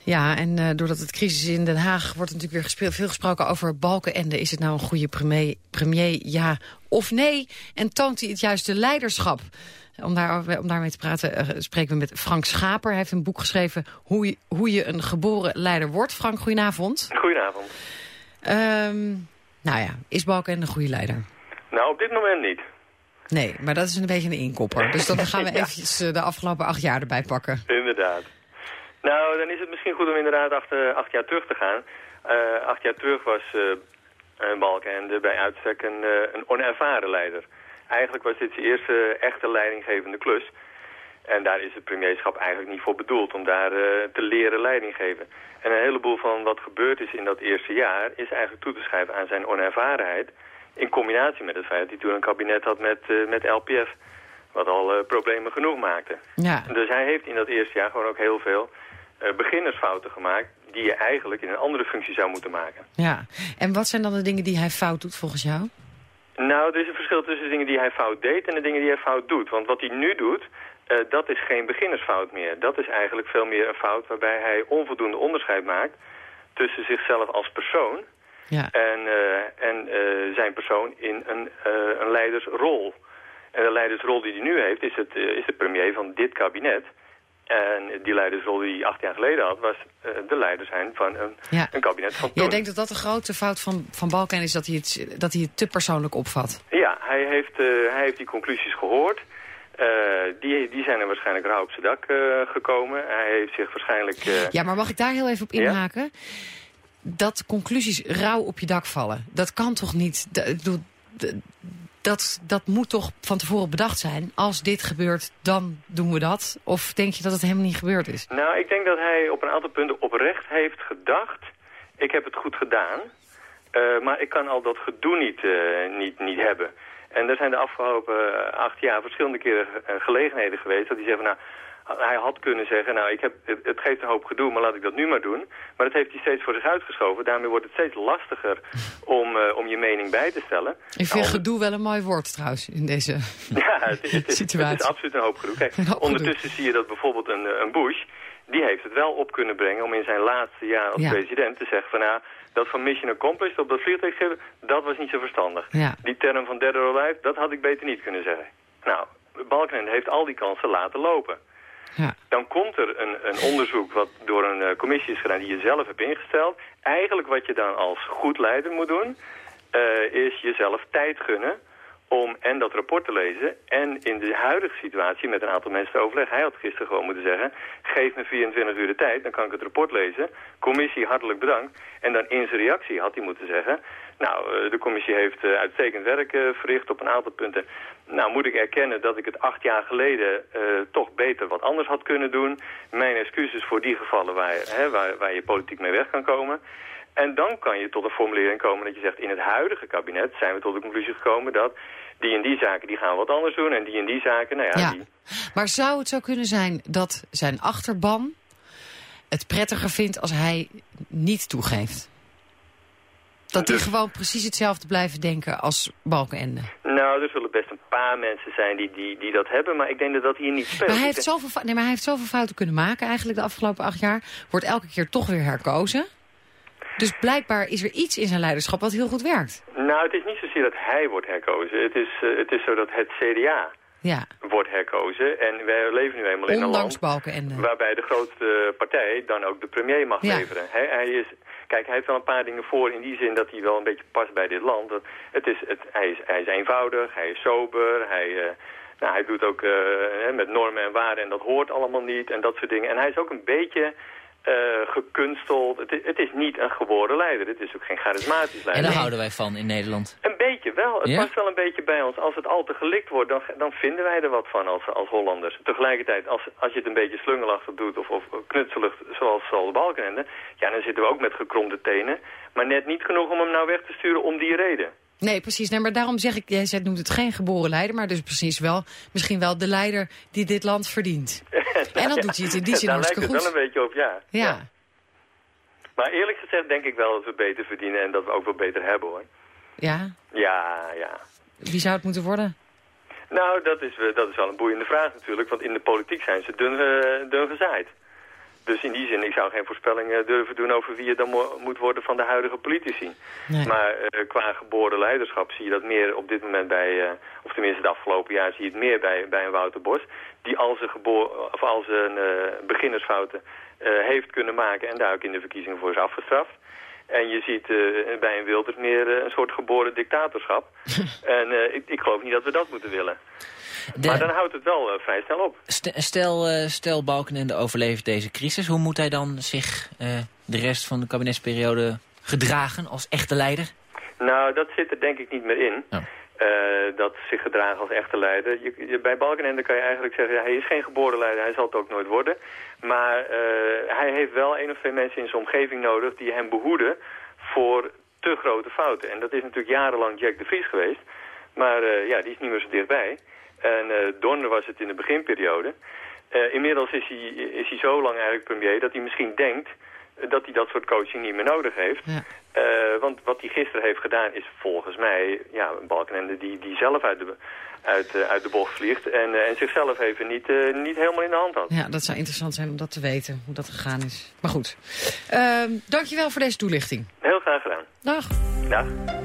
Ja, en doordat het crisis is in Den Haag wordt natuurlijk weer veel gesproken over Balkenende. Is het nou een goede premier, ja of nee? En toont hij het juiste leiderschap? Om daarmee te praten spreken we met Frank Schaper. Hij heeft een boek geschreven hoe je een geboren leider wordt. Frank, goedenavond. Goedenavond. Nou ja, is Balkenende een goede leider? Nou, op dit moment niet. Nee, maar dat is een beetje een inkopper. Dus dan gaan we eventjes de afgelopen 8 jaar erbij pakken. Inderdaad. Nou, dan is het misschien goed om inderdaad 8 jaar terug te gaan. 8 jaar terug was Balkenende bij uitstek een onervaren leider. Eigenlijk was dit zijn eerste echte leidinggevende klus. En daar is het premierschap eigenlijk niet voor bedoeld, om daar te leren leiding geven. En een heleboel van wat gebeurd is in dat eerste jaar is eigenlijk toe te schrijven aan zijn onervarenheid. In combinatie met het feit dat hij toen een kabinet had met LPF. Wat al problemen genoeg maakte. Ja. Dus hij heeft in dat eerste jaar gewoon ook heel veel beginnersfouten gemaakt die je eigenlijk in een andere functie zou moeten maken. Ja. En wat zijn dan de dingen die hij fout doet volgens jou? Nou, er is een verschil tussen de dingen die hij fout deed en de dingen die hij fout doet. Want wat hij nu doet, dat is geen beginnersfout meer. Dat is eigenlijk veel meer een fout waarbij hij onvoldoende onderscheid maakt tussen zichzelf als persoon en zijn persoon in een leidersrol. En de leidersrol die hij nu heeft is de premier van dit kabinet. En die leidersrol die hij 8 jaar geleden had, was de leider zijn van een kabinet van toen. Jij denkt dat de grote fout van Balkenende is dat hij het te persoonlijk opvat? Ja, hij heeft die conclusies gehoord. Die zijn er waarschijnlijk rauw op zijn dak gekomen. Hij heeft zich waarschijnlijk... Ja, maar mag ik daar heel even op inhaken? Ja? Dat conclusies rauw op je dak vallen, dat kan toch niet... Dat moet toch van tevoren bedacht zijn. Als dit gebeurt, dan doen we dat. Of denk je dat het helemaal niet gebeurd is? Nou, ik denk dat hij op een aantal punten oprecht heeft gedacht. Ik heb het goed gedaan. Maar ik kan al dat gedoe niet hebben. En er zijn de afgelopen 8 jaar verschillende keren gelegenheden geweest dat hij zegt van, nou, hij had kunnen zeggen, nou, het geeft een hoop gedoe, maar laat ik dat nu maar doen. Maar dat heeft hij steeds voor zich uitgeschoven. Daarmee wordt het steeds lastiger om je mening bij te stellen. Ik vind gedoe wel een mooi woord trouwens in deze situatie. Het is absoluut een hoop gedoe. Kijk, ondertussen zie je dat bijvoorbeeld een Bush, die heeft het wel op kunnen brengen om in zijn laatste jaar als president te zeggen van, nou, dat van mission accomplished op dat vliegtuig, dat was niet zo verstandig. Ja. Die term van dead or alive, dat had ik beter niet kunnen zeggen. Nou, Balkenende heeft al die kansen laten lopen. Ja. Dan komt er een onderzoek wat door een commissie is gedaan die je zelf hebt ingesteld. Eigenlijk wat je dan als goed leider moet doen, is jezelf tijd gunnen om en dat rapport te lezen en in de huidige situatie met een aantal mensen te overleggen. Hij had gisteren gewoon moeten zeggen, geef me 24 uur de tijd, dan kan ik het rapport lezen. Commissie, hartelijk bedankt. En dan in zijn reactie had hij moeten zeggen, nou, de commissie heeft uitstekend werk verricht op een aantal punten. Nou, moet ik erkennen dat ik het 8 jaar geleden toch beter wat anders had kunnen doen. Mijn excuses voor die gevallen waar je politiek mee weg kan komen. En dan kan je tot een formulering komen dat je zegt, in het huidige kabinet zijn we tot de conclusie gekomen dat die en die zaken die gaan we wat anders doen en die zaken, nou ja. Maar zou het zo kunnen zijn dat zijn achterban het prettiger vindt als hij niet toegeeft? Dat die gewoon precies hetzelfde blijven denken als Balkenende? Nou, er zullen best een paar mensen zijn die dat hebben, maar ik denk dat hier niet speelt. Maar hij heeft zoveel fouten kunnen maken eigenlijk de afgelopen 8 jaar. Wordt elke keer toch weer herkozen. Dus blijkbaar is er iets in zijn leiderschap wat heel goed werkt. Nou, het is niet zozeer dat hij wordt herkozen. Het is zo dat het CDA wordt herkozen. En wij leven nu eenmaal in een land waarbij de grootste partij dan ook de premier mag leveren. Hij heeft wel een paar dingen voor in die zin dat hij wel een beetje past bij dit land. Hij is eenvoudig, hij is sober, hij doet ook met normen en waarden en dat hoort allemaal niet en dat soort dingen. En hij is ook een beetje gekunsteld. Het is niet een geboren leider. Het is ook geen charismatisch leider. En daar houden wij van in Nederland. Een beetje wel. Het past wel een beetje bij ons. Als het al te gelikt wordt, dan vinden wij er wat van als Hollanders. Tegelijkertijd, als je het een beetje slungelachtig doet of knutselig zoals Balkenende, ja, dan zitten we ook met gekromde tenen. Maar net niet genoeg om hem nou weg te sturen om die reden. Nee, precies. Nee, maar daarom zeg ik, jij noemt het geen geboren leider, maar dus precies wel, misschien wel de leider die dit land verdient. En dan doet hij het in die zin hartstikke goed. Daar lijkt het wel een beetje op, ja. Maar eerlijk gezegd denk ik wel dat we beter verdienen en dat we ook wel beter hebben, hoor. Ja? Ja. Wie zou het moeten worden? Nou, dat is wel een boeiende vraag natuurlijk, want in de politiek zijn ze dun gezaaid. Dus in die zin, ik zou geen voorspellingen durven doen over wie het dan moet worden van de huidige politici. Nee. Maar qua geboren leiderschap zie je dat meer op dit moment bij, of tenminste het afgelopen jaar zie je het meer bij een Wouter Bos, die al zijn beginnersfouten heeft kunnen maken en daar ook in de verkiezingen voor is afgestraft. En je ziet bij een Wilders meer een soort geboren dictatorschap. En ik geloof niet dat we dat moeten willen. Maar dan houdt het wel vrij snel op. Stel Balkenende overleeft deze crisis. Hoe moet hij dan zich de rest van de kabinetsperiode gedragen als echte leider? Nou, dat zit er denk ik niet meer in. Oh. Dat zich gedragen als echte leider. Bij Balkenende kan je eigenlijk zeggen, hij is geen geboren leider, hij zal het ook nooit worden. Maar hij heeft wel 1 of 2 mensen in zijn omgeving nodig die hem behoeden voor te grote fouten. En dat is natuurlijk jarenlang Jack de Vries geweest. Maar die is niet meer zo dichtbij. En Donner was het in de beginperiode. Inmiddels is hij zo lang eigenlijk premier dat hij misschien denkt dat hij dat soort coaching niet meer nodig heeft. Ja. Want wat hij gisteren heeft gedaan is volgens mij Balkenende die zelf uit de bocht vliegt en zichzelf even niet helemaal in de hand had. Ja, dat zou interessant zijn om dat te weten, hoe dat gegaan is. Maar goed, dankjewel voor deze toelichting. Heel graag gedaan. Dag. Dag.